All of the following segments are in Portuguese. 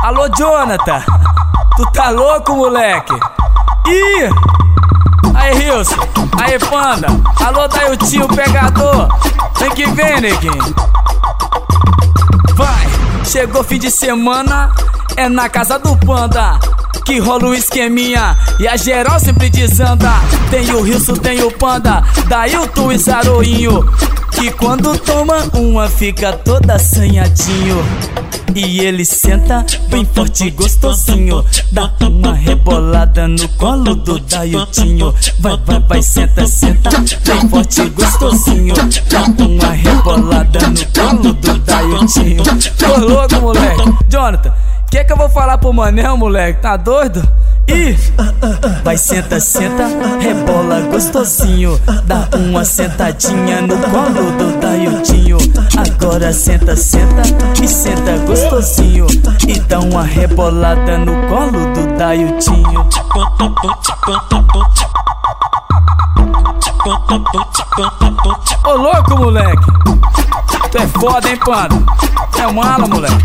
Alô, Jonathan, tu tá louco, moleque? Ih! Aí, Rilson, aí, Panda, alô, Dailtinho, pegador, vem que vem, neguinho. Vai, chegou fim de semana, é na casa do Panda que rola o esqueminha e a geral sempre desanda. Tem o Rilson, tem o Panda, Dailton e Zaroinho, que quando toma uma fica toda assanhadinho. E ele senta bem forte e gostosinho, dá uma rebolada no colo do Dailtinho. Vai, vai, vai, senta, senta, bem forte e gostosinho, dá uma rebolada no colo do Dailtinho. Tô louco, moleque. Jonathan, que eu vou falar pro Manel, moleque? Tá doido? Ih! Vai, senta, senta, rebola gostosinho, dá uma sentadinha no colo do Dailtinho. Agora senta, senta e senta gostosinho e dá uma rebolada no colo do Dailtinho. Ô louco, moleque! Tu é foda, hein, Panda? Tu é mala, moleque.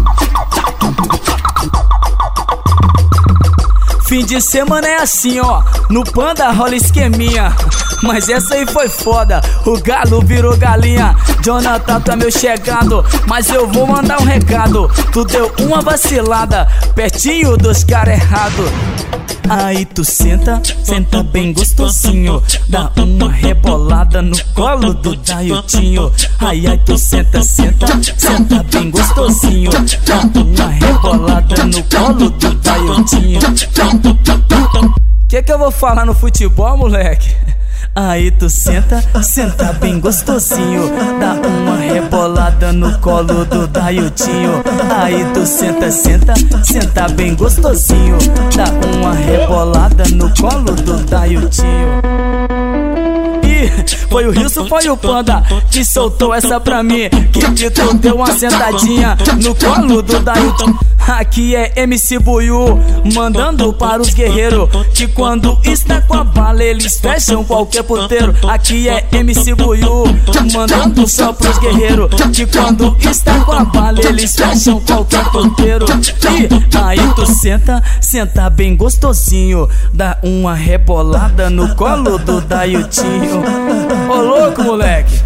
Fim de semana é assim, ó, no Panda rola esqueminha. Mas essa aí foi foda, o galo virou galinha. Jonathan, tu é meu chegado, mas eu vou mandar um recado. Tu deu uma vacilada, pertinho dos cara errado. Aí tu senta, senta bem gostosinho, dá uma rebolada no colo do Dailtinho. Aí tu senta, senta, senta bem gostosinho, dá uma rebolada no colo do Dailtinho. Que eu vou falar no futebol, moleque? Aí tu senta, senta bem gostosinho, dá uma rebolada no colo do Dailtinho. Aí tu senta, senta, senta bem gostosinho, dá uma rebolada no colo do Dailtinho. Foi o Rilson, foi o Panda que soltou essa pra mim, que tu deu uma sentadinha no colo do Dailton. Aqui é MC Buiú, mandando para os guerreiros, que quando está com a bala eles fecham qualquer puteiro. Aqui é MC Buiú, mandando só pros guerreiros, que quando está com a bala eles fecham qualquer puteiro. E aí tu senta, senta bem gostosinho, dá uma rebolada no colo do Dailtinho. Ô louco, moleque!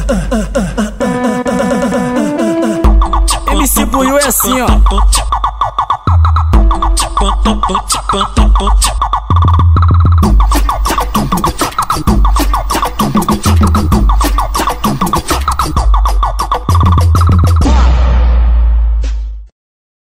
MC Buiú é assim, ó.